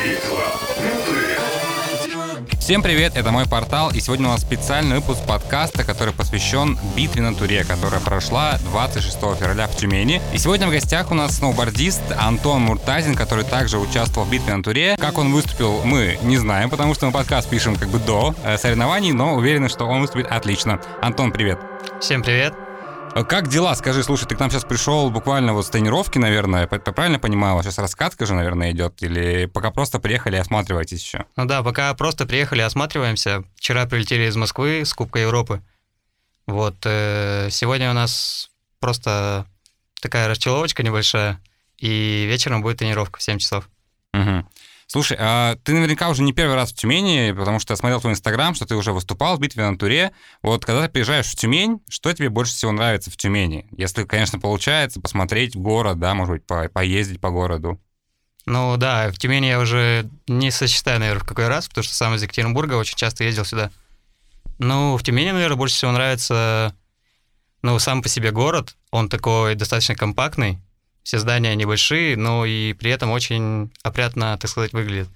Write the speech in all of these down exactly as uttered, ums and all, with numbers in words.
Всем привет, это мой портал, и сегодня у нас специальный выпуск подкаста, который посвящен битве на Туре, которая прошла двадцать шестого февраля в Тюмени. И сегодня в гостях у нас сноубордист Антон Муртазин, который также участвовал в битве на Туре. Как он выступил, мы не знаем, потому что мы подкаст пишем как бы до э, соревнований, но уверены, что он выступит отлично. Антон, привет. Всем привет. Как дела? Скажи, слушай, ты к нам сейчас пришел буквально вот с тренировки, наверное, я правильно понимаю? Сейчас раскатка же, наверное, идет, или пока просто приехали и осматриваетесь еще? Ну да, пока просто приехали, осматриваемся. Вчера прилетели из Москвы с Кубка Европы. Вот, э, сегодня у нас просто такая расчеловочка небольшая, и вечером будет тренировка в семь часов. Угу. Слушай, а ты наверняка уже не первый раз в Тюмени, потому что я смотрел твой Инстаграм, что ты уже выступал в битве на Туре. Вот когда ты приезжаешь в Тюмень, что тебе больше всего нравится в Тюмени? Если, конечно, получается посмотреть город, да, может быть, по- поездить по городу. Ну да, в Тюмени я уже не сосчитаю, наверное, в какой раз, потому что сам из Екатеринбурга очень часто ездил сюда. Ну, в Тюмени, наверное, больше всего нравится, ну, сам по себе город. Он такой достаточно компактный. Все здания небольшие, но и при этом очень опрятно, так сказать, выглядит.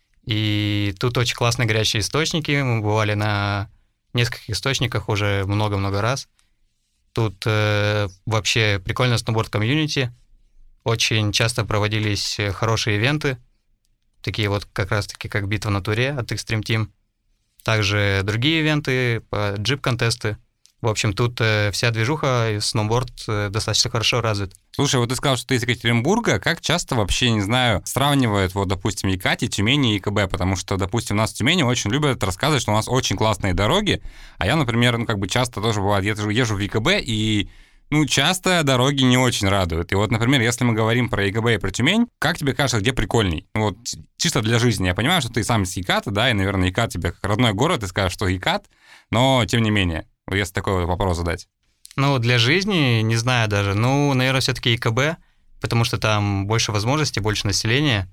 И тут очень классные горячие источники. Мы бывали на нескольких источниках уже много-много раз. Тут э, вообще прикольно сноуборд-комьюнити. Очень часто проводились хорошие ивенты, такие вот как раз-таки как битва на Туре от Extreme Team. Также другие ивенты, джип-контесты. В общем, тут э, вся движуха и сноуборд э, достаточно хорошо развит. Слушай, вот ты сказал, что ты из Екатеринбурга. Как часто вообще, не знаю, сравнивают, вот, допустим, Екати, Тюмень и ЕКБ? Потому что, допустим, у нас в Тюмени очень любят рассказывать, что у нас очень классные дороги. А я, например, ну, как бы часто тоже бывает, езжу, езжу в ЕКБ, и, ну, часто дороги не очень радуют. И вот, например, если мы говорим про ЕКБ и про Тюмень, как тебе кажется, где прикольней? Ну, вот, чисто для жизни. Я понимаю, что ты сам из Еката, да, и, наверное, Екат тебе как родной город, ты скажешь, что Екат, но, тем не менее, если такой вот вопрос задать. Ну, для жизни, не знаю даже. Ну, наверное, все-таки ЕКБ, потому что там больше возможностей, больше населения.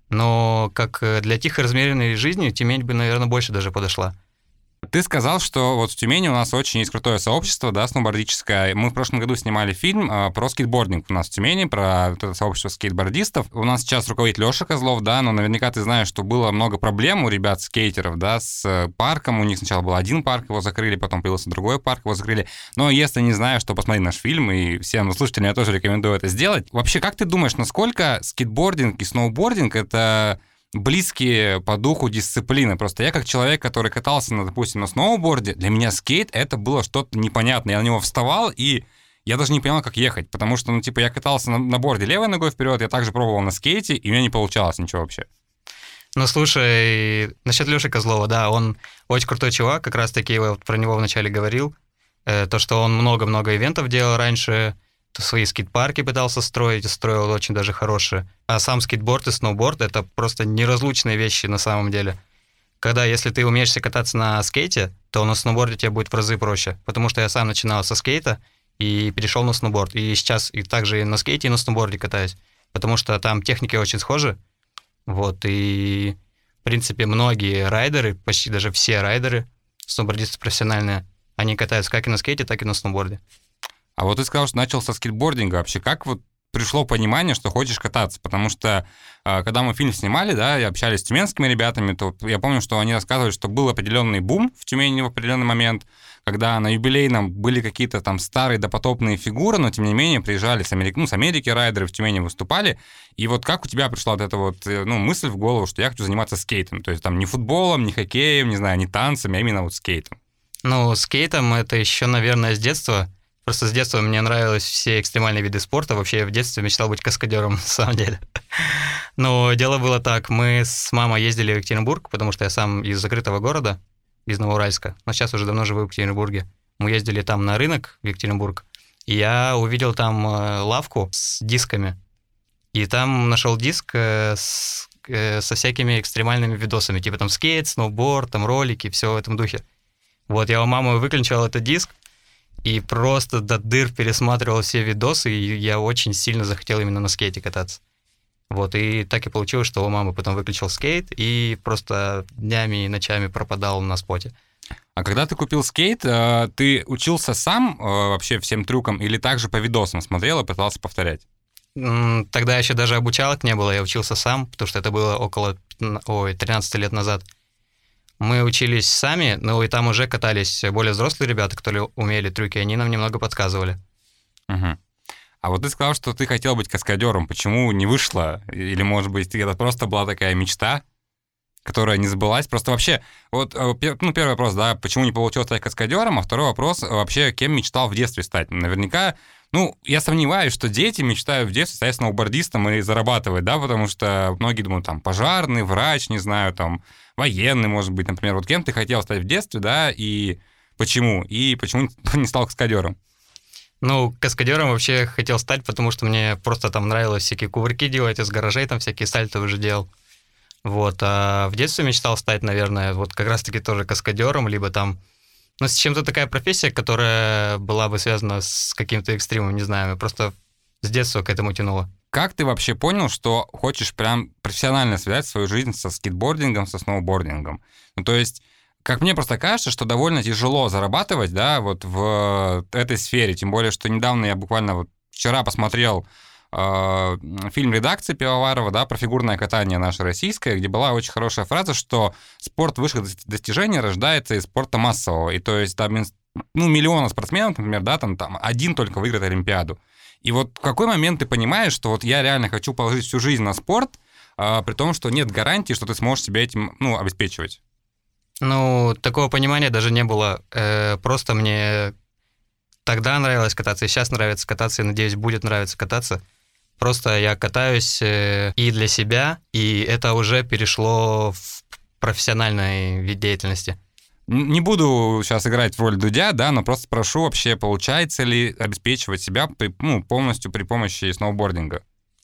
Но как для тихой, размеренной жизни Тюмень бы, наверное, больше даже подошла. Ты сказал, что вот в Тюмени у нас очень есть крутое сообщество, да, сноубордическое. Мы в прошлом году снимали фильм э, про скейтбординг у нас в Тюмени, про вот это сообщество скейтбордистов. У нас сейчас руководит Лёша Козлов, да, но наверняка ты знаешь, что было много проблем у ребят-скейтеров, да, с парком. У них сначала был один парк, его закрыли, потом появился другой парк, его закрыли. Но если не знаешь, то посмотри наш фильм, и всем слушателям я тоже рекомендую это сделать. Вообще, как ты думаешь, насколько скейтбординг и сноубординг — это близкие по духу дисциплины? Просто я как человек, который катался, на, допустим, на сноуборде, для меня скейт — это было что-то непонятное. Я на него вставал, и я даже не понимал, как ехать, потому что, ну, типа, я катался на, на борде левой ногой вперед, я также пробовал на скейте, и у меня не получалось ничего вообще. Ну, слушай, насчет Лёши Козлова, да, он очень крутой чувак, как раз-таки я вот про него вначале говорил, э, то, что он много-много ивентов делал раньше, свои скейт-парки пытался строить, и строил очень даже хорошие. А сам скейтборд и сноуборд — это просто неразлучные вещи на самом деле. Когда, если ты умеешь кататься на скейте, то на сноуборде тебе будет в разы проще. Потому что я сам начинал со скейта и перешел на сноуборд. И сейчас и также и на скейте, и на сноуборде катаюсь. Потому что там техники очень схожи. Вот, и, в принципе, многие райдеры, почти даже все райдеры, сноубордисты профессиональные, они катаются как и на скейте, так и на сноуборде. А вот ты сказал, что начал со скейтбординга. Вообще, как вот пришло понимание, что хочешь кататься? Потому что, когда мы фильм снимали, да, и общались с тюменскими ребятами, то я помню, что они рассказывали, что был определенный бум в Тюмени в определенный момент, когда на юбилейном были какие-то там старые допотопные фигуры, но, тем не менее, приезжали с Америки, ну, с Америки райдеры в Тюмени выступали. И вот как у тебя пришла вот эта вот, ну, мысль в голову, что я хочу заниматься скейтом? То есть там не футболом, не хоккеем, не знаю, не танцами, а именно вот скейтом. Ну, скейтом это еще, наверное, с детства. Просто с детства мне нравились все экстремальные виды спорта. Вообще я в детстве мечтал быть каскадером, на самом деле. Но дело было так. Мы с мамой ездили в Екатеринбург, потому что я сам из закрытого города, из Новоуральска. Но сейчас уже давно живу в Екатеринбурге. Мы ездили там на рынок в Екатеринбург, и я увидел там лавку с дисками. И там нашел диск с, со всякими экстремальными видосами. Типа там скейт, сноуборд, там ролики, все в этом духе. Вот я у мамы выключил этот диск, и просто до дыр пересматривал все видосы, и я очень сильно захотел именно на скейте кататься. Вот, и так и получилось, что у мамы потом выключил скейт, и просто днями и ночами пропадал на споте. А когда ты купил скейт, ты учился сам вообще всем трюкам или также по видосам смотрел и пытался повторять? Тогда еще даже обучалок не было, я учился сам, потому что это было около ой, тринадцать лет назад. Мы учились сами, ну и там уже катались более взрослые ребята, которые умели трюки, они нам немного подсказывали. Угу. А вот ты сказал, что ты хотел быть каскадером. Почему не вышло? Или, может быть, это просто была такая мечта, которая не сбылась? Просто вообще, вот, ну, первый вопрос, да, почему не получилось стать каскадером, а второй вопрос, вообще, кем мечтал в детстве стать? Наверняка, ну, я сомневаюсь, что дети мечтают в детстве стать сноубордистом и зарабатывать, да, потому что многие думают, там, пожарный, врач, не знаю, там, военный, может быть, например. Вот кем ты хотел стать в детстве, да, и почему? И почему не стал каскадером? Ну, каскадером вообще хотел стать, потому что мне просто там нравилось всякие кувырки делать, из гаражей там всякие сальто уже делал. Вот, а в детстве мечтал стать, наверное, вот как раз-таки тоже каскадером, либо там, ну, с чем-то такая профессия, которая была бы связана с каким-то экстримом, не знаю, просто с детства к этому тянуло. Как ты вообще понял, что хочешь прям профессионально связать свою жизнь со скейтбордингом, со сноубордингом? Ну, то есть, как мне просто кажется, что довольно тяжело зарабатывать, да, вот в этой сфере, тем более, что недавно я буквально вот вчера посмотрел э, фильм редакции Пивоварова, да, про фигурное катание наше российское, где была очень хорошая фраза, что спорт высших достижений рождается из спорта массового, и то есть там, ну, миллиона спортсменов, например, да, там, там один только выиграет Олимпиаду. И вот в какой момент ты понимаешь, что вот я реально хочу положить всю жизнь на спорт, э, при том, что нет гарантии, что ты сможешь себя этим, ну, обеспечивать? Ну, такого понимания даже не было. Э, просто мне тогда нравилось кататься, и сейчас нравится кататься, и, надеюсь, будет нравиться кататься. Просто я катаюсь э, и для себя, и это уже перешло в профессиональный вид деятельности. Не буду сейчас играть в роль Дудя, да, но просто спрошу вообще, получается ли обеспечивать себя при, ну, полностью при помощи сноубординга?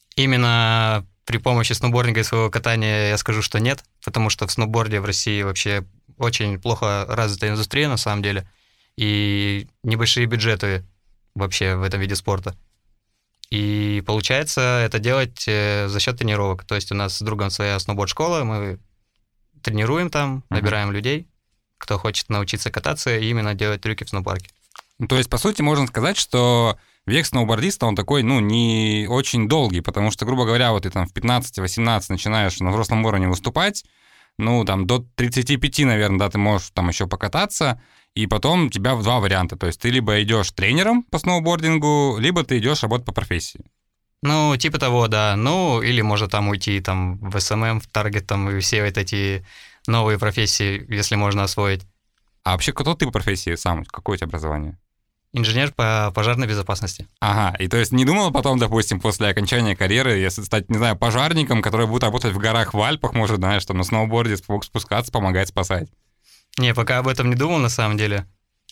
Именно при помощи сноубординга и своего катания я скажу, что нет, потому что в сноуборде в России вообще очень плохо развитая индустрия на самом деле, и небольшие бюджеты вообще в этом виде спорта. И получается это делать за счет тренировок. То есть у нас с другом своя сноуборд-школа, мы тренируем там, набираем uh-huh. людей, кто хочет научиться кататься и именно делать трюки в сноупарке. Ну, то есть, по сути, можно сказать, что век сноубордиста, он такой, ну, не очень долгий, потому что, грубо говоря, вот ты там в пятнадцать-восемнадцать начинаешь на взрослом уровне выступать, ну, там, до тридцати пяти, наверное, да, ты можешь там еще покататься, и потом у тебя два варианта, то есть ты либо идешь тренером по сноубордингу, либо ты идешь работать по профессии. Ну, типа того, да, ну, или можно там уйти там в эс эм эм, в Таргет, там, и все вот эти новые профессии, если можно освоить. А вообще, кто ты по профессии сам? Какое у тебя образование? Инженер по пожарной безопасности. Ага, и то есть не думал потом, допустим, после окончания карьеры, если стать, не знаю, пожарником, который будет работать в горах, в Альпах, может, знаешь, там на сноуборде спускаться, помогать, спасать? Не, пока об этом не думал, на самом деле.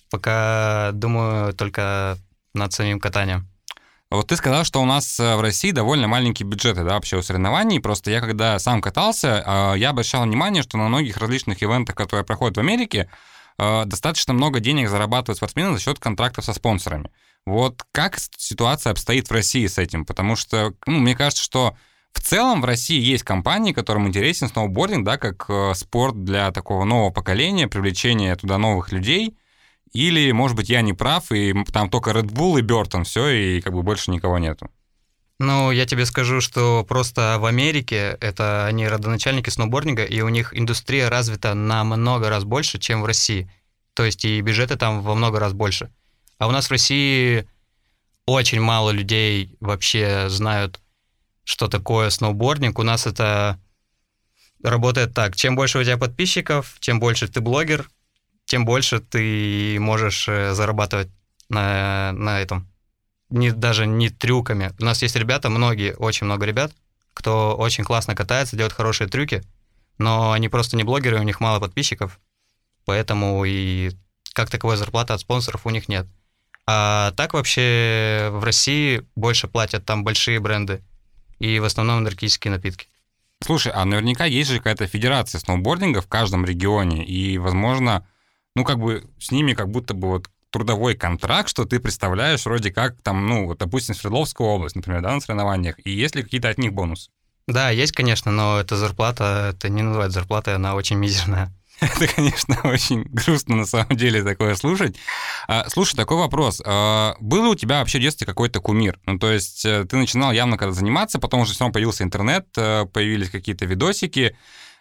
Пока думаю только над самим катанием. Вот ты сказал, что у нас в России довольно маленькие бюджеты, да, вообще у соревнований. Просто я, когда сам катался, я обращал внимание, что на многих различных ивентах, которые проходят в Америке, достаточно много денег зарабатывают спортсмены за счет контрактов со спонсорами. Вот как ситуация обстоит в России с этим? Потому что, ну, мне кажется, что в целом в России есть компании, которым интересен сноубординг, да, как спорт для такого нового поколения, привлечения туда новых людей. Или, может быть, я не прав, и там только Red Bull и Бёртон, все, и как бы больше никого нету. Ну, я тебе скажу, что просто в Америке это они родоначальники сноубординга, и у них индустрия развита намного раз больше, чем в России. То есть и бюджеты там во много раз больше. А у нас в России очень мало людей вообще знают, что такое сноубординг. У нас это работает так. Чем больше у тебя подписчиков, чем больше ты блогер, тем больше ты можешь зарабатывать на, на этом. Не, даже не трюками. У нас есть ребята, многие, очень много ребят, кто очень классно катается, делает хорошие трюки, но они просто не блогеры, у них мало подписчиков, поэтому и как таковой зарплаты от спонсоров у них нет. А так вообще в России больше платят там большие бренды и в основном энергетические напитки. Слушай, а наверняка есть же какая-то федерация сноубординга в каждом регионе, и, возможно, ну, как бы с ними как будто бы вот трудовой контракт, что ты представляешь вроде как там, ну, вот, допустим, Свердловскую область, например, да, на соревнованиях, и есть ли какие-то от них бонусы? Да, есть, конечно, но эта зарплата, это не называют зарплатой, она очень мизерная. Это, конечно, очень грустно на самом деле такое слушать. Слушай, такой вопрос. Был ли у тебя вообще в детстве какой-то кумир? Ну, то есть ты начинал явно когда заниматься, потом уже все равно появился интернет, появились какие-то видосики.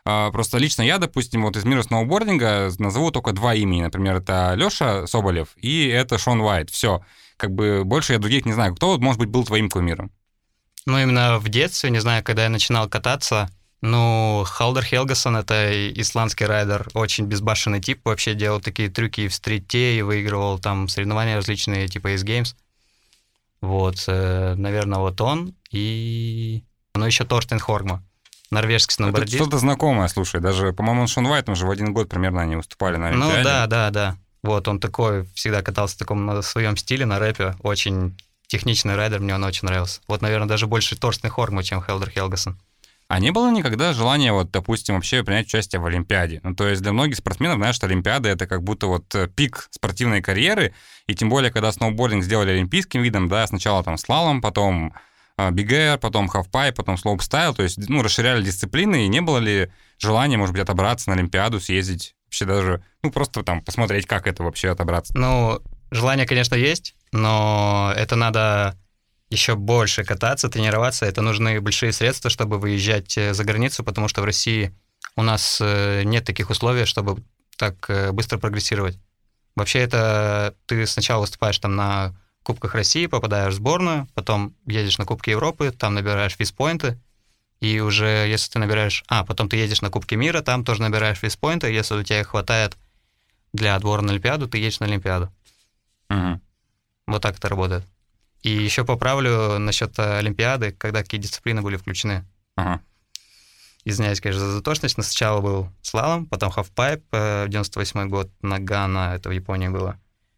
Просто лично я, допустим, вот из мира сноубординга назову только два имени. Например, это Лёша Соболев и это Шон Уайт. Все. Как бы больше я других не знаю. Кто, вот, может быть, был твоим кумиром? Ну, именно в детстве, не знаю, когда я начинал кататься, ну, Халдер Хелгасон — это исландский райдер, очень безбашенный тип, вообще делал такие трюки и в стрите, и выигрывал там соревнования различные, типа Ace Games. Вот, наверное, вот он и... Ну, еще Торстен Хоргма. Норвежский сноубордист. Это что-то знакомое, слушай. Даже, по-моему, Шон Уайт, уже в один год примерно они выступали на Олимпиаде. Ну да, да, да. Вот, он такой, всегда катался в таком на своем стиле, на рэпе. Очень техничный райдер, мне он очень нравился. Вот, наверное, даже больше Торстен Хоргма, чем Хелдер Хелгасон. А не было никогда желания, вот, допустим, вообще принять участие в Олимпиаде? Ну, то есть для многих спортсменов, знаешь, что Олимпиада — это как будто вот пик спортивной карьеры, и тем более, когда сноубординг сделали олимпийским видом, да, сначала там слалом, потом Big Air, потом Halfpipe, потом слоупстайл, то есть, ну, расширяли дисциплины, и не было ли желания, может быть, отобраться на Олимпиаду, съездить, вообще даже, ну, просто там посмотреть, как это вообще отобраться? Ну, желание, конечно, есть, но это надо еще больше кататься, тренироваться, это нужны большие средства, чтобы выезжать за границу, потому что в России у нас нет таких условий, чтобы так быстро прогрессировать. Вообще это ты сначала выступаешь там на Кубках России, попадаешь в сборную, потом едешь на Кубки Европы, там набираешь виспоинты, и уже если ты набираешь... А, потом ты едешь на Кубки мира, там тоже набираешь виспоинты, если у тебя их хватает для отбора на Олимпиаду, ты едешь на Олимпиаду. Угу. Вот так это работает. И еще поправлю насчет Олимпиады, когда какие дисциплины были включены. Ага. Извиняюсь, конечно, за затошность, но сначала был слалом, потом халфпайп, девяносто восьмой год, Нагано, это в Японии было.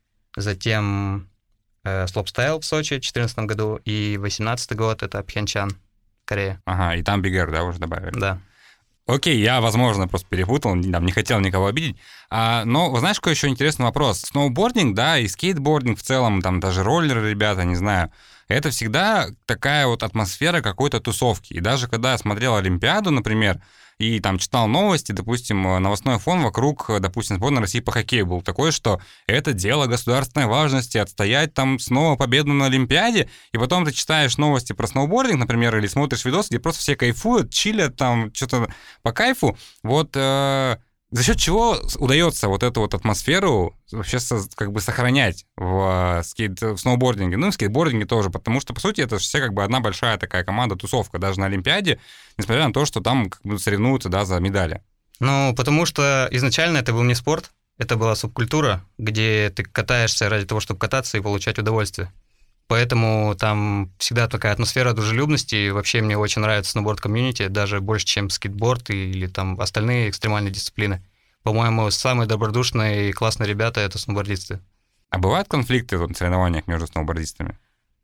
Затем слоупстайл в Сочи в две тысячи четырнадцатом году, и восемнадцатый год — это Пхенчхан, Корея. Ага, и там Big Air, да, уже добавили? Да. Окей, я, возможно, просто перепутал, не хотел никого обидеть. А, но, вы знаешь, какой еще интересный вопрос? Сноубординг, да, и скейтбординг в целом, там даже роллеры, ребята, не знаю, это всегда такая вот атмосфера какой-то тусовки. И даже когда я смотрел Олимпиаду, например, и там читал новости, допустим, новостной фон вокруг, допустим, сборной России по хоккею был такой, что это дело государственной важности, отстоять там снова победу на Олимпиаде, и потом ты читаешь новости про сноубординг, например, или смотришь видосы, где просто все кайфуют, чилят там, что-то по кайфу. Вот э, за счет чего удается вот эту вот атмосферу вообще как бы сохранять в, скейт, в сноубординге, ну и в скейтбординге тоже, потому что, по сути, это все как бы одна большая такая команда, тусовка, даже на Олимпиаде, несмотря на то, что там как бы соревнуются, да, за медали. Ну, потому что изначально это был не спорт, это была субкультура, где ты катаешься ради того, чтобы кататься и получать удовольствие. Поэтому там всегда такая атмосфера дружелюбности, и вообще мне очень нравится сноуборд-комьюнити, даже больше, чем скейтборд или там остальные экстремальные дисциплины. По-моему, самые добродушные и классные ребята — это сноубордисты. А бывают конфликты в соревнованиях между сноубордистами?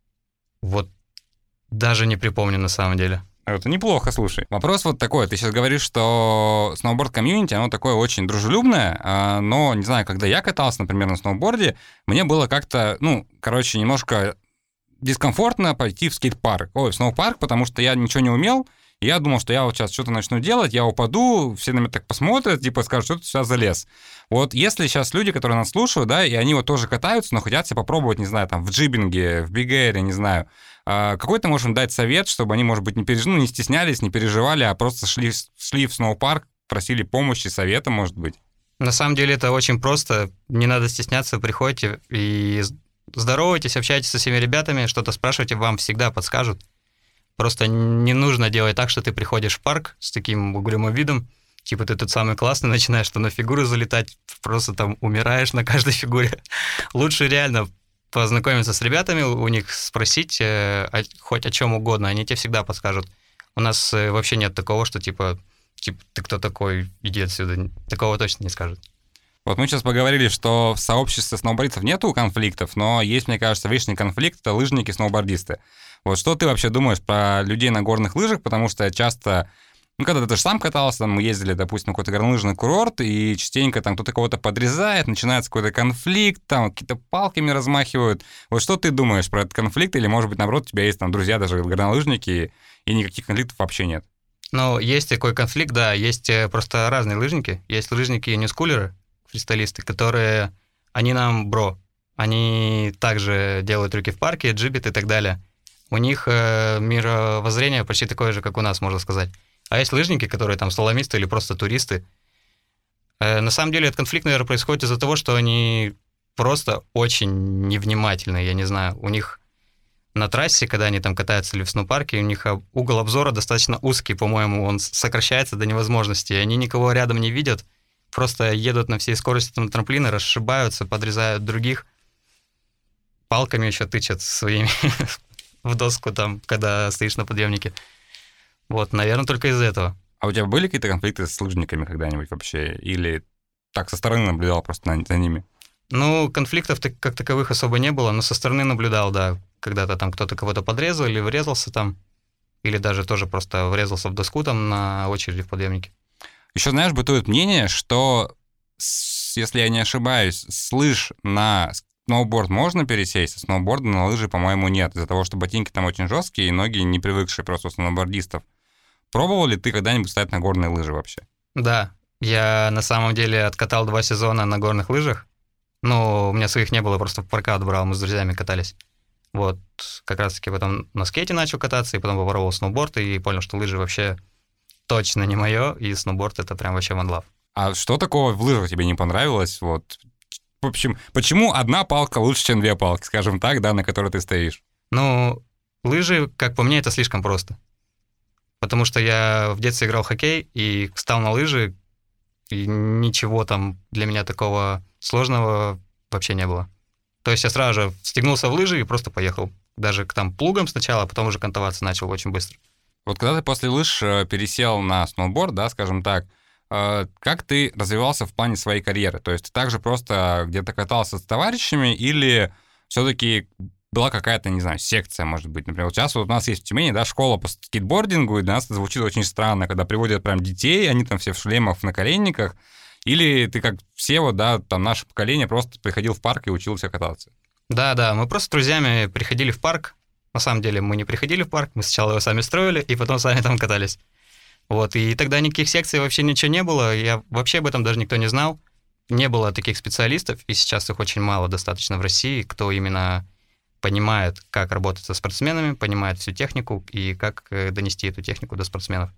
Вот даже не припомню на самом деле. Это неплохо, слушай. Вопрос вот такой. Ты сейчас говоришь, что сноуборд-комьюнити, оно такое очень дружелюбное, но, не знаю, когда я катался, например, на сноуборде, мне было как-то, ну, короче, немножко дискомфортно пойти в скейт-парк. Ой, в сноу-парк, потому что я ничего не умел, и я думал, что я вот сейчас что-то начну делать, я упаду, все на меня так посмотрят, типа скажут, что ты сюда залез. Вот если сейчас люди, которые нас слушают, да, и они вот тоже катаются, но хотят себе попробовать, не знаю, там, в джибинге, в Big Air, не знаю, какой ты можешь им дать совет, чтобы они, может быть, не, переж... ну, не стеснялись, не переживали, а просто шли, шли в сноу-парк, просили помощи, совета, может быть? На самом деле это очень просто, не надо стесняться, приходите и здоровайтесь, общайтесь со всеми ребятами, что-то спрашивайте, вам всегда подскажут. Просто не нужно делать так, что ты приходишь в парк с таким угрюмым видом, типа ты тут самый классный, начинаешь на фигуры залетать, просто там умираешь на каждой фигуре. Лучше реально познакомиться с ребятами, у них спросить э, о, хоть о чем угодно, они тебе всегда подскажут. У нас э, вообще нет такого, что типа, типа ты кто такой, иди отсюда. Такого точно не скажут. Вот мы сейчас поговорили, что в сообществе сноубордистов нету конфликтов, но есть, мне кажется, вечный конфликт — это лыжники-сноубордисты. Вот что ты вообще думаешь про людей на горных лыжах, потому что часто, ну, когда ты же сам катался, там, мы ездили, допустим, на какой-то горнолыжный курорт, и частенько там кто-то кого-то подрезает, начинается какой-то конфликт, там какие-то палками размахивают. Вот что ты думаешь про этот конфликт, или, может быть, наоборот, у тебя есть там друзья, даже горнолыжники, и никаких конфликтов вообще нет? Ну, есть такой конфликт, да, есть просто разные лыжники. Есть лыжники ньюскулеры, фристайлисты, которые, они нам бро, они также делают трюки в парке, джибит и так далее. У них э, мировоззрение почти такое же, как у нас, можно сказать. А есть лыжники, которые там слаломисты или просто туристы. Э, на самом деле этот конфликт, наверное, происходит из-за того, что они просто очень невнимательны, я не знаю. У них на трассе, когда они там катаются или в сноупарке, у них угол обзора достаточно узкий, по-моему, он сокращается до невозможности. И они никого рядом не видят, просто едут на всей скорости там, на трамплины, расшибаются, подрезают других, палками еще тычат своими в доску там, когда стоишь на подъемнике. Вот, наверное, только из-за этого. А у тебя были какие-то конфликты с лыжниками когда-нибудь вообще? Или так со стороны наблюдал просто за ними? Ну, конфликтов как таковых особо не было, но со стороны наблюдал, да. Когда-то там кто-то кого-то подрезал или врезался там, или даже тоже просто врезался в доску там на очереди в подъемнике. Еще, знаешь, бытует мнение, что, с, если я не ошибаюсь, с лыж на сноуборд можно пересесть, а сноуборда на лыжи, по-моему, нет, из-за того, что ботинки там очень жесткие и ноги не привыкшие просто у сноубордистов. Пробовал ли ты когда-нибудь ставить на горные лыжи вообще? Да, я на самом деле откатал два сезона на горных лыжах. Ну, у меня своих не было, просто в прокат брал, мы с друзьями катались. Вот, как раз-таки потом на скейте начал кататься, и потом попробовал сноуборд, и понял, что лыжи вообще точно не мое, и сноуборд — это прям вообще one love. А что такого в лыжах тебе не понравилось? Вот, в общем, почему одна палка лучше, чем две палки, скажем так, да, на которой ты стоишь? Ну, лыжи, как по мне, это слишком просто. Потому что я в детстве играл в хоккей, и встал на лыжи, и ничего там для меня такого сложного вообще не было. То есть я сразу же стегнулся в лыжи и просто поехал. Даже там плугом сначала, а потом уже кантоваться начал очень быстро. Вот когда ты после лыж пересел на сноуборд, да, скажем так, как ты развивался в плане своей карьеры? То есть ты также просто где-то катался с товарищами или все-таки была какая-то, не знаю, секция, может быть? Например, вот сейчас вот у нас есть в Тюмени, да, школа по скейтбордингу, и для нас это звучит очень странно, когда приводят прям детей, они там все в шлемах, в наколенниках. Или ты, как все, вот, да, там наше поколение, просто приходил в парк и учился кататься? Да-да, мы просто с друзьями приходили в парк. На самом деле мы не приходили в парк, мы сначала его сами строили, и потом сами там катались. Вот, и тогда никаких секций вообще ничего не было, я вообще об этом даже никто не знал. Не было таких специалистов, и сейчас их очень мало достаточно в России, кто именно понимает, как работать со спортсменами, понимает всю технику и как донести эту технику до спортсменов.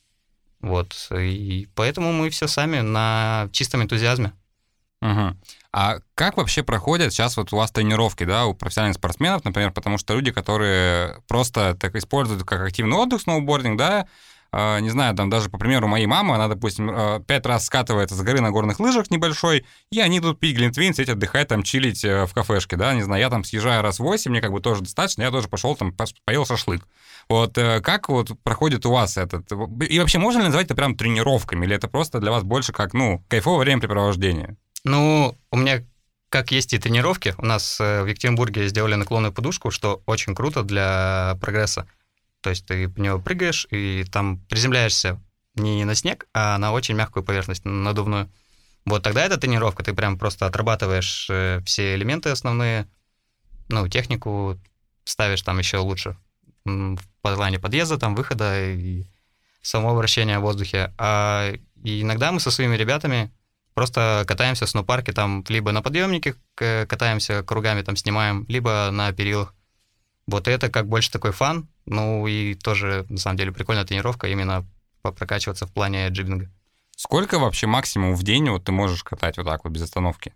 Вот, и поэтому мы все сами на чистом энтузиазме. Угу. А как вообще проходят сейчас вот у вас тренировки, да, у профессиональных спортсменов, например, потому что люди, которые просто так используют как активный отдых сноубординг, да, э, не знаю, там даже по примеру моей мамы, она, допустим, э, пять раз скатывается с горы на горных лыжах небольшой, и они идут пить глинтвейн, сидеть, отдыхать, там, чилить э, в кафешке, да, не знаю, я там съезжаю раз в восемь, мне как бы тоже достаточно, я тоже пошел там, поел шашлык. Вот э, как вот проходит у вас этот... И вообще можно ли назвать это прям тренировками, или это просто для вас больше как, ну, кайфовое времяпрепровождение? Ну, у меня как есть и тренировки. У нас в Екатеринбурге сделали наклонную подушку, что очень круто для прогресса. То есть ты по нее прыгаешь, и там приземляешься не на снег, а на очень мягкую поверхность, надувную. Вот тогда это тренировка, ты прям просто отрабатываешь все элементы основные, ну, технику, ставишь там еще лучше в плане подъезда, там, выхода и самого вращения в воздухе. А иногда мы со своими ребятами просто катаемся в сноупарке, там, либо на подъемнике катаемся кругами, там, снимаем, либо на перилах. Вот это как больше такой фан, ну и тоже, на самом деле, прикольная тренировка, именно прокачиваться в плане джибинга. Сколько вообще максимум в день вот ты можешь катать вот так вот без остановки?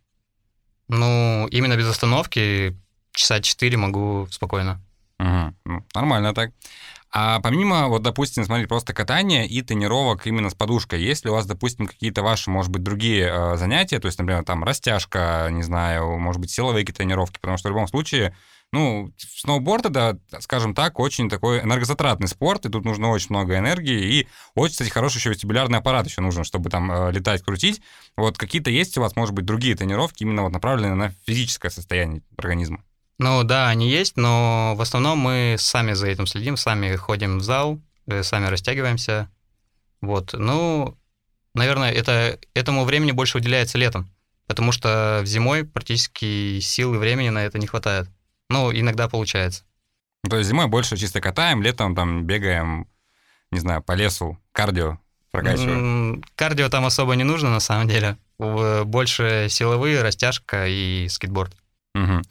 Ну, именно без остановки часа четыре могу спокойно. Угу. Ну, нормально так. А помимо, вот, допустим, смотри, просто катания и тренировок именно с подушкой, есть ли у вас, допустим, какие-то ваши, может быть, другие э, занятия, то есть, например, там, растяжка, не знаю, может быть, силовые какие-то тренировки, потому что в любом случае, ну, сноуборд — это, скажем так, очень такой энергозатратный спорт, и тут нужно очень много энергии, и очень, кстати, хороший еще вестибулярный аппарат еще нужен, чтобы там э, летать, крутить. Вот какие-то есть у вас, может быть, другие тренировки, именно вот направленные на физическое состояние организма? Ну да, они есть, но в основном мы сами за этим следим, сами ходим в зал, сами растягиваемся. Вот. Ну, наверное, это, этому времени больше уделяется летом, потому что зимой практически сил и времени на это не хватает. Ну, иногда получается. То есть зимой больше чисто катаем, летом там бегаем, не знаю, по лесу, кардио прокачиваем? Кардио там особо не нужно, на самом деле. Больше силовые, растяжка и скейтборд. Угу.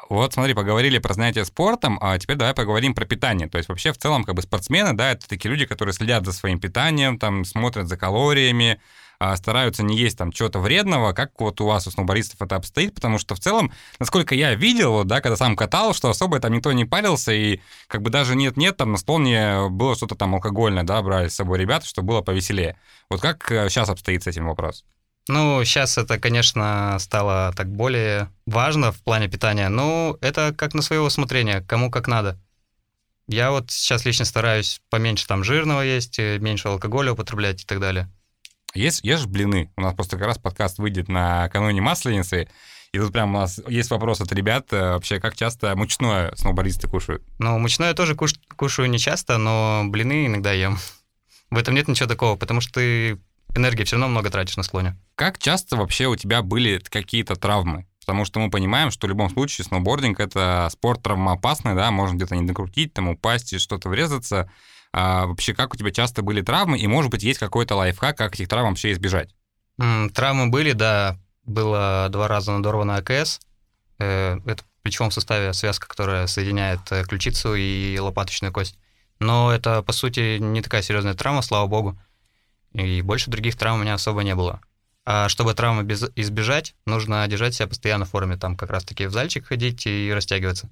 Вот смотри, поговорили про занятия спортом, а теперь давай поговорим про питание. То есть вообще в целом как бы спортсмены, да, это такие люди, которые следят за своим питанием, там смотрят за калориями, а, стараются не есть там чего-то вредного. Как вот у вас, у сноубордистов, это обстоит? Потому что в целом, насколько я видел, вот, да, когда сам катал, что особо там никто не парился, и как бы даже нет-нет, там на склоне было что-то там алкогольное, да, брали с собой ребята, чтобы было повеселее. Вот как сейчас обстоит с этим вопрос? Ну, сейчас это, конечно, стало так более важно в плане питания, но это как на свое усмотрение, кому как надо. Я вот сейчас лично стараюсь поменьше там жирного есть, меньше алкоголя употреблять и так далее. Есть, ешь блины. У нас просто как раз подкаст выйдет накануне Масленицы, и тут прям у нас есть вопрос от ребят, вообще, как часто мучное сноубордисты кушают? Ну, мучное я тоже куш- кушаю не часто, но блины иногда ем. В этом нет ничего такого, потому что ты энергии все равно много тратишь на склоне. Как часто вообще у тебя были какие-то травмы? Потому что мы понимаем, что в любом случае сноубординг — это спорт травмоопасный, да, можно где-то не докрутить, там упасть и что-то врезаться. А вообще, как у тебя часто были травмы? И, может быть, есть какой-то лайфхак, как этих травм вообще избежать? М, травмы были, да. Было два раза надорвано АКС. Э, это в плечевом суставе связка, которая соединяет э, ключицу и лопаточную кость. Но это, по сути, не такая серьезная травма, слава богу. И больше других травм у меня особо не было. А чтобы травмы без- избежать, нужно держать себя постоянно в форме. Там как раз-таки в зальчик ходить и растягиваться.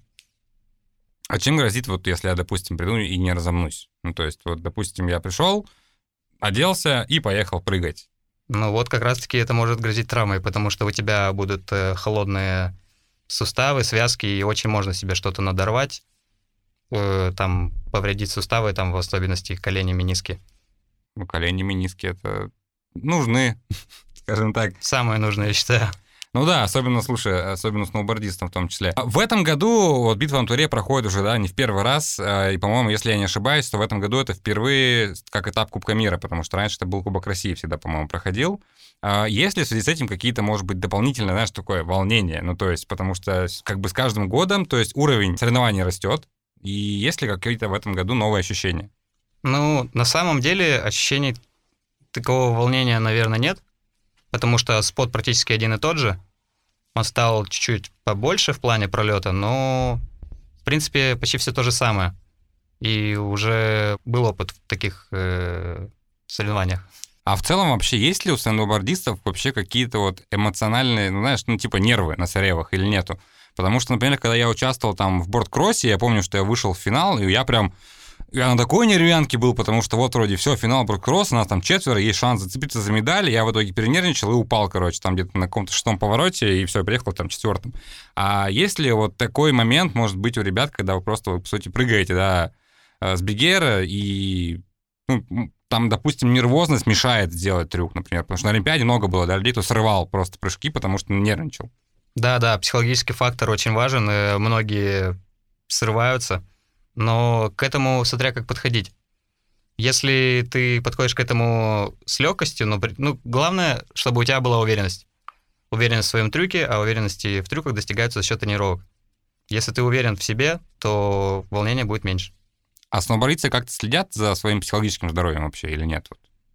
А чем грозит, вот если я, допустим, приду и не разомнусь? Ну, то есть, вот, допустим, я пришел, оделся и поехал прыгать. Ну вот как раз-таки это может грозить травмой, потому что у тебя будут э, холодные суставы, связки, и очень можно себе что-то надорвать, э, там повредить суставы, там в особенности колени, мениски. Ну, колени, мениски — это нужны, скажем так. Самое нужное, я считаю. Ну да, особенно, слушай, особенно сноубордистам в том числе. А в этом году вот битва на Туре проходит уже, да, не в первый раз, и, по-моему, если я не ошибаюсь, то в этом году это впервые как этап Кубка мира, потому что раньше это был Кубок России всегда, по-моему, проходил. А есть ли в связи с этим какие-то, может быть, дополнительные, знаешь, такое волнение? Ну, то есть, потому что как бы с каждым годом, то есть уровень соревнований растет, и есть ли какие-то в этом году новые ощущения? Ну, на самом деле ощущений такого волнения, наверное, нет, потому что спот практически один и тот же. Он стал чуть-чуть побольше в плане пролета, но, в принципе, почти все то же самое. И уже был опыт в таких э, соревнованиях. А в целом вообще есть ли у сноубордистов вообще какие-то вот эмоциональные, ну, знаешь, ну, типа нервы на соревах или нету? Потому что, например, когда я участвовал там в борд-кроссе, я помню, что я вышел в финал, и я прям... Я на такой нервянке был, потому что вот вроде все, финал борд-кросса, нас там четверо, есть шанс зацепиться за медаль, я в итоге перенервничал и упал, короче, там где-то на каком-то шестом повороте, и все, приехал там четвертым. А есть ли вот такой момент, может быть, у ребят, когда вы просто, вы, по сути, прыгаете, да, с бигера, и ну, там, допустим, нервозность мешает сделать трюк, например, потому что на Олимпиаде много было, да, людей, кто срывал просто прыжки, потому что нервничал. Да-да, психологический фактор очень важен, и многие срываются, но к этому смотря как подходить. Если ты подходишь к этому с легкостью, но, ну, главное, чтобы у тебя была уверенность. Уверенность в своем трюке, а уверенности в трюках достигаются за счет тренировок. Если ты уверен в себе, то волнение будет меньше. А сноубордисты как-то следят за своим психологическим здоровьем вообще или нет?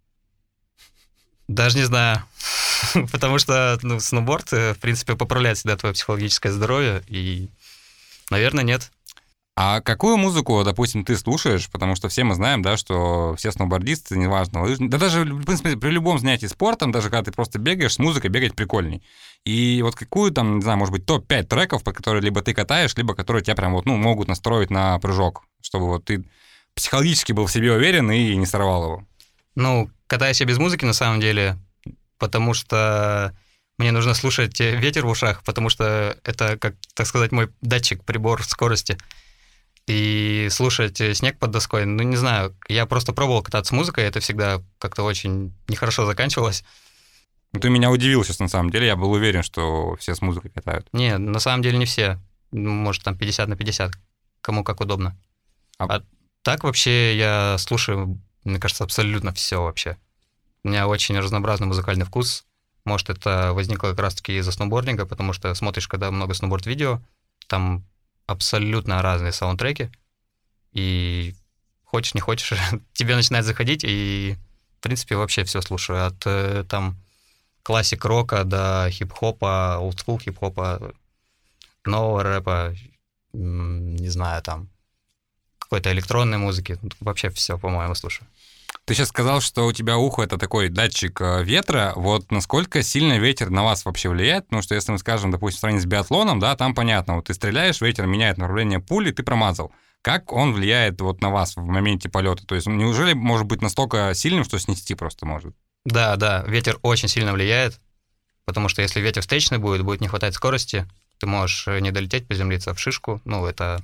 Даже не знаю. Потому что ну, сноуборд, в принципе, поправляет всегда твое психологическое здоровье, и, наверное, нет. А какую музыку, допустим, ты слушаешь? Потому что все мы знаем, да, что все сноубордисты, неважно, лыжни, да даже, в принципе, при любом занятии спортом, даже когда ты просто бегаешь, с музыкой бегать прикольней. И вот какую там, не знаю, может быть, топ пять треков, по которым либо ты катаешь, либо которые тебя прям вот, ну, могут настроить на прыжок, чтобы вот ты психологически был в себе уверен и не сорвал его? Ну, катаюсь я без музыки, на самом деле, потому что мне нужно слушать ветер в ушах, потому что это, как, так сказать, мой датчик, прибор скорости. И слушать снег под доской, ну, не знаю, я просто пробовал кататься с музыкой, это всегда как-то очень нехорошо заканчивалось. Ну, ты меня удивил сейчас, на самом деле, я был уверен, что все с музыкой катают. Не, на самом деле не все, может, там пятьдесят на пятьдесят, кому как удобно. А, а так вообще я слушаю, мне кажется, абсолютно все вообще. У меня очень разнообразный музыкальный вкус, может, это возникло как раз-таки из-за сноубординга, потому что смотришь, когда много сноуборд-видео, там абсолютно разные саундтреки, и хочешь, не хочешь, тебе начинает заходить, и, в принципе, вообще все слушаю, от там классик рока до хип-хопа, олдскул хип-хопа, нового рэпа, не знаю, там, какой-то электронной музыки. Вообще все, по-моему, слушаю. Ты сейчас сказал, что у тебя ухо — это такой датчик ветра. Вот насколько сильно ветер на вас вообще влияет? Потому что если мы скажем, допустим, в сравнении с биатлоном, да, там понятно, вот ты стреляешь, ветер меняет направление пули, ты промазал. Как он влияет вот на вас в моменте полета? То есть неужели может быть настолько сильным, что снести просто может? Да, да, ветер очень сильно влияет, потому что если ветер встречный будет, будет не хватать скорости, ты можешь не долететь, приземлиться в шишку. Ну, это,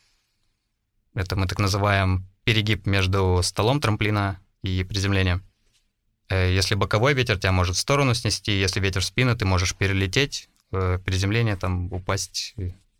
это мы так называем перегиб между столом трамплина и приземлением. Если боковой ветер, тебя может в сторону снести, если ветер в спину, ты можешь перелететь, приземление, там, упасть,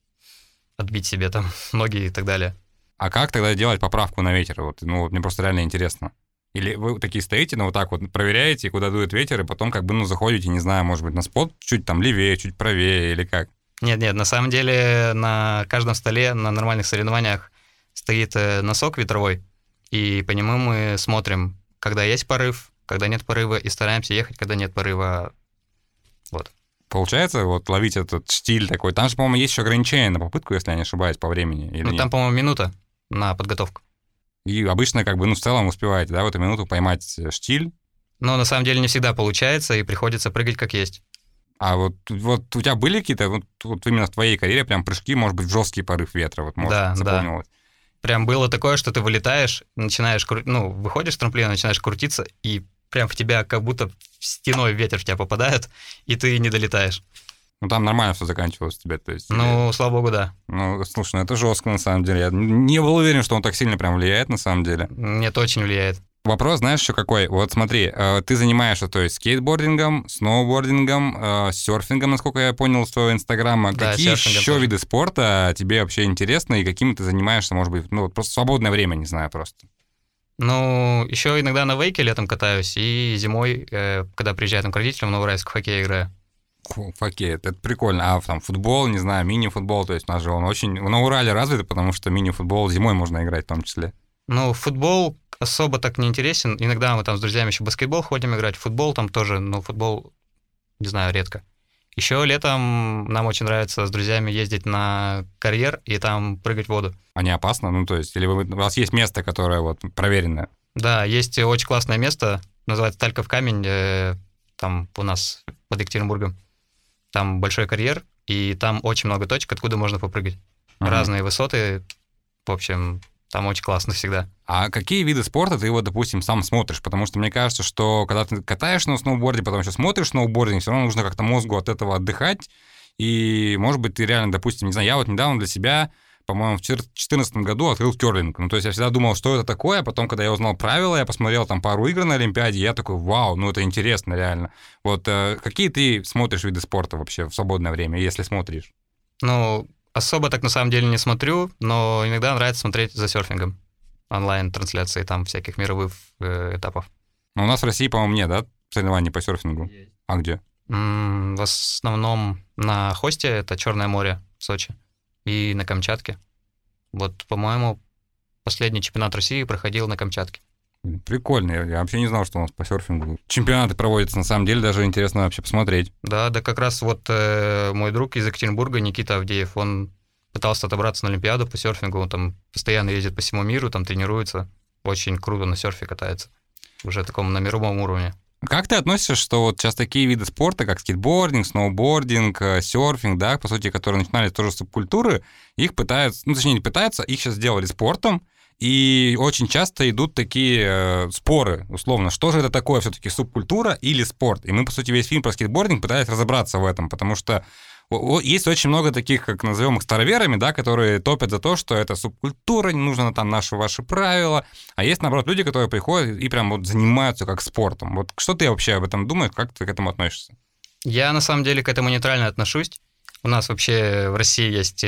отбить себе там ноги и так далее. А как тогда делать поправку на ветер? Вот, ну, вот мне просто реально интересно. Или вы такие стоите, ну, вот так вот проверяете, куда дует ветер, и потом как бы, ну, заходите, не знаю, может быть, на спот чуть там левее, чуть правее, или как? Нет-нет, на самом деле на каждом столе на нормальных соревнованиях стоит носок ветровой, и по нему мы смотрим, когда есть порыв, когда нет порыва, и стараемся ехать, когда нет порыва. Вот. Получается, вот ловить этот штиль такой. Там же, по-моему, есть еще ограничение на попытку, если я не ошибаюсь, по времени. Или ну, нет? Там, по-моему, минута на подготовку. И обычно, как бы, ну, в целом успеваете, да, в эту минуту поймать штиль. Но на самом деле не всегда получается, и приходится прыгать как есть. А вот, вот у тебя были какие-то, вот, вот именно в твоей карьере, прям прыжки, может быть, в жесткий порыв ветра, вот, может, да, запомнилось? Да. Прям было такое, что ты вылетаешь, начинаешь, кру... ну, выходишь с трамплина, начинаешь крутиться, и прям в тебя как будто стеной ветер в тебя попадает, и ты не долетаешь. Ну, там нормально все заканчивалось у тебя, то есть... Ну, или... слава богу, да. Ну, слушай, ну это жестко, на самом деле. Я не был уверен, что он так сильно прям влияет, на самом деле. Нет, очень влияет. Вопрос, знаешь, еще какой? Вот смотри, ты занимаешься, то есть, скейтбордингом, сноубордингом, серфингом, насколько я понял, с твоего инстаграма. Да, какие еще тоже. виды спорта тебе вообще интересны, и какими ты занимаешься, может быть, ну, просто свободное время, не знаю, просто? Ну, еще иногда на вейке летом катаюсь, и зимой, когда приезжаю там к родителям, в Новороссийск в хоккей играю. Хоккей, это прикольно. А там футбол, не знаю, мини-футбол, то есть у нас же он очень на Урале развит, потому что мини-футбол зимой можно играть в том числе. Ну, футбол особо так не интересен. Иногда мы там с друзьями еще в баскетбол ходим играть, футбол там тоже, но футбол, не знаю, редко. Еще летом нам очень нравится с друзьями ездить на карьер и там прыгать в воду. А не опасно? Ну, то есть, или вы, у вас есть место, которое вот проверенное? Да, есть очень классное место, называется Тальков камень, э, там у нас под Екатеринбургом. Там большой карьер, и там очень много точек, откуда можно попрыгать. Uh-huh. Разные высоты, в общем, там очень классно всегда. А какие виды спорта ты, вот, допустим, сам смотришь? Потому что мне кажется, что когда ты катаешь на сноуборде, потом еще смотришь сноубординг, все равно нужно как-то мозгу от этого отдыхать. И, может быть, ты реально, допустим, не знаю, я вот недавно для себя, по-моему, в две тысячи четырнадцатом году открыл керлинг. Ну, то есть я всегда думал, что это такое, а потом, когда я узнал правила, я посмотрел там пару игр на Олимпиаде, я такой, вау, ну это интересно реально. Вот э, какие ты смотришь виды спорта вообще в свободное время, если смотришь? Ну, особо так на самом деле не смотрю, но иногда нравится смотреть за серфингом. Онлайн-трансляции там всяких мировых э, этапов. Но у нас в России, по-моему, нет, да, соревнований по серфингу? Есть. А где? М-м, в основном на Хосте, это Черное море в Сочи, и на Камчатке. Вот, по-моему, последний чемпионат России проходил на Камчатке. Прикольно, я, я вообще не знал, что у нас по серфингу чемпионаты проводятся, на самом деле даже интересно вообще посмотреть. Да, да как раз вот э, мой друг из Екатеринбурга, Никита Авдеев, он пытался отобраться на Олимпиаду по серфингу, он там постоянно ездит по всему миру, там тренируется, очень круто на серфе катается, уже таком на мировом уровне. Как ты относишься, что вот сейчас такие виды спорта, как скейтбординг, сноубординг, серфинг, да, по сути, которые начинали тоже с субкультуры, их пытаются, ну, точнее, не пытаются, их сейчас сделали спортом, и очень часто идут такие э, споры, условно, что же это такое все-таки, субкультура или спорт? И мы, по сути, весь фильм про скейтбординг пытались разобраться в этом, потому что есть очень много таких, как назовем их староверами, да, которые топят за то, что это субкультура, не нужно там наши ваши правила, а есть, наоборот, люди, которые приходят и прям вот занимаются как спортом. Вот что ты вообще об этом думаешь, как ты к этому относишься? Я, на самом деле, к этому нейтрально отношусь. У нас вообще в России есть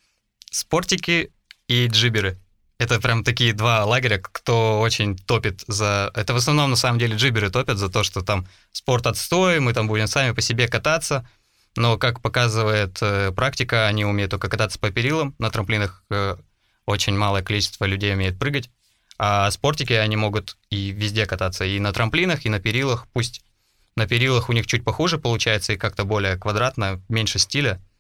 спортики и джиберы. Это прям такие два лагеря, кто очень топит за... Это в основном, на самом деле, джиберы топят за то, что там спорт отстой, мы там будем сами по себе кататься. Но, как показывает э, практика, они умеют только кататься по перилам. На трамплинах э, очень малое количество людей умеет прыгать. А спортики, они могут и везде кататься. И на трамплинах, и на перилах. Пусть на перилах у них чуть похуже получается и как-то более квадратно, меньше стиля.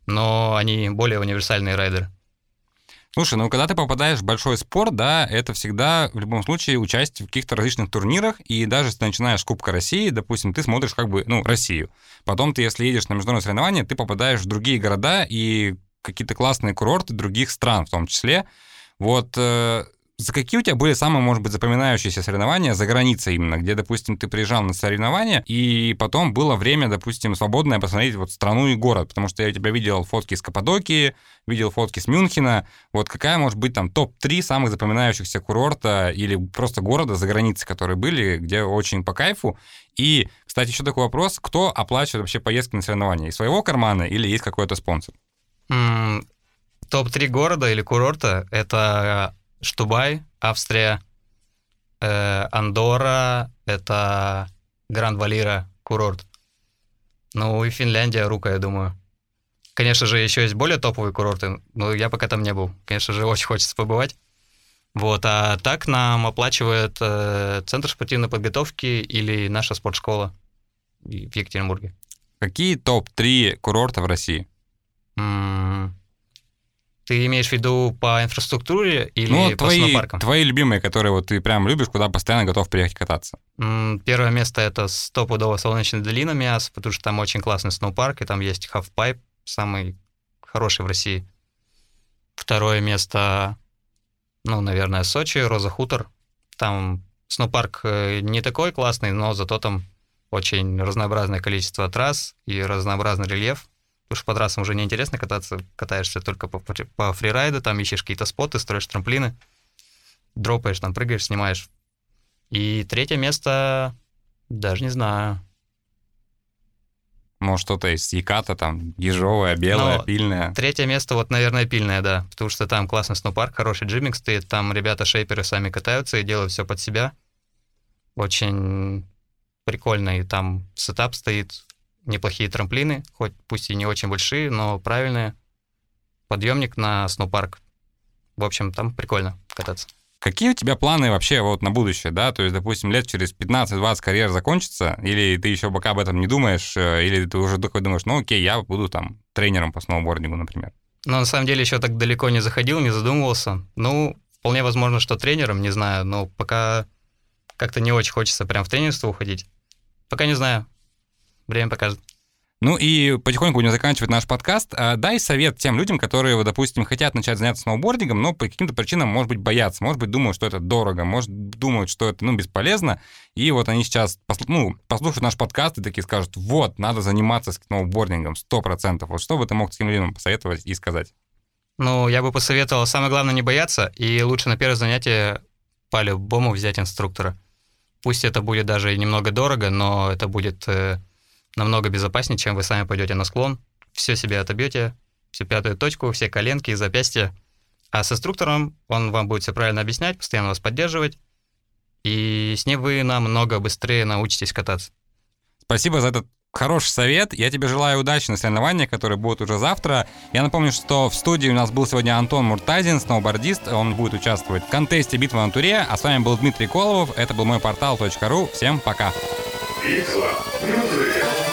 но они более универсальные райдеры. Слушай, ну когда ты попадаешь в большой спорт, да, это всегда в любом случае участие в каких-то различных турнирах, и даже если ты начинаешь с Кубка России, допустим, ты смотришь как бы, ну, Россию. Потом ты, если едешь на международные соревнования, ты попадаешь в другие города и какие-то классные курорты других стран в том числе. Вот э, за какие у тебя были самые, может быть, запоминающиеся соревнования за границей именно, где, допустим, ты приезжал на соревнования, и потом было время, допустим, свободное посмотреть вот страну и город, потому что я у тебя видел фотки из Каппадокии, видел фотки с Мюнхена. Вот какая может быть там топ три самых запоминающихся курорта или просто города за границей, которые были, где очень по кайфу? И, кстати, еще такой вопрос, кто оплачивает вообще поездки на соревнования? Из своего кармана или есть какой-то спонсор? Mm, топ три города или курорта — это Штубай, Австрия, э, Андорра, это Гранд-Валира, курорт. Ну и Финляндия, Рука, я думаю. Конечно же, еще есть более топовые курорты, но я пока там не был. Конечно же, очень хочется побывать. Вот, а так нам оплачивает э, Центр спортивной подготовки или наша спортшкола в Екатеринбурге. Какие топ три курорта в России? М-м- Ты имеешь в виду по инфраструктуре или ну, по твои, сноупаркам? твои любимые, которые вот ты прям любишь, куда постоянно готов приехать кататься. М, Первое место — это стопудово Солнечная долина Миас, потому что там очень классный сноупарк, и там есть халфпайп, самый хороший в России. Второе место, ну, наверное, Сочи, Роза Хутор. Там сноупарк э, не такой классный, но зато там очень разнообразное количество трасс и разнообразный рельеф. Потому что по трассам уже неинтересно кататься, катаешься только по, по фрирайду, там ищешь какие-то споты, строишь трамплины, дропаешь, там прыгаешь, снимаешь. И третье место, даже не знаю. Может, что-то из Еката, там, ежовая, белая, Но пильная. Третье место, вот, наверное, пильное, да, потому что там классный сноупарк, хороший джимминг стоит, там ребята-шейперы сами катаются и делают все под себя. Очень прикольно, и там сетап стоит, неплохие трамплины, хоть пусть и не очень большие, но правильные. Подъемник на сноупарк. В общем, там прикольно кататься. Какие у тебя планы вообще вот на будущее, да? То есть, допустим, лет через пятнадцать-двадцать карьера закончится, или ты еще пока об этом не думаешь, или ты уже такой думаешь, ну окей, я буду там тренером по сноубордингу, например. Но на самом деле еще так далеко не заходил, не задумывался. Ну, вполне возможно, что тренером, не знаю, но пока как-то не очень хочется прям в тренерство уходить. Пока не знаю. Время покажет. Ну и потихоньку будем заканчивать наш подкаст. Дай совет тем людям, которые, допустим, хотят начать заняться сноубордингом, но по каким-то причинам, может быть, боятся, может быть, думают, что это дорого, может, думают, что это, ну, бесполезно, и вот они сейчас послу- ну, послушают наш подкаст и такие скажут, вот, надо заниматься сноубордингом, сто процентов. Вот что бы ты мог таким людям посоветовать и сказать? Ну, я бы посоветовал, самое главное, не бояться, и лучше на первое занятие по-любому взять инструктора. Пусть это будет даже и немного дорого, но это будет э, намного безопаснее, чем вы сами пойдете на склон, все себе отобьете, всю пятую точку, все коленки и запястья. А с инструктором он вам будет все правильно объяснять, постоянно вас поддерживать, и с ним вы намного быстрее научитесь кататься. Спасибо за этот хороший совет. Я тебе желаю удачи на соревнованиях, которые будут уже завтра. Я напомню, что в студии у нас был сегодня Антон Муртазин, сноубордист. Он будет участвовать в контесте «Битва на туре». А с вами был Дмитрий Коловов. Это был мой портал точка ру. Всем пока. Битва на туре.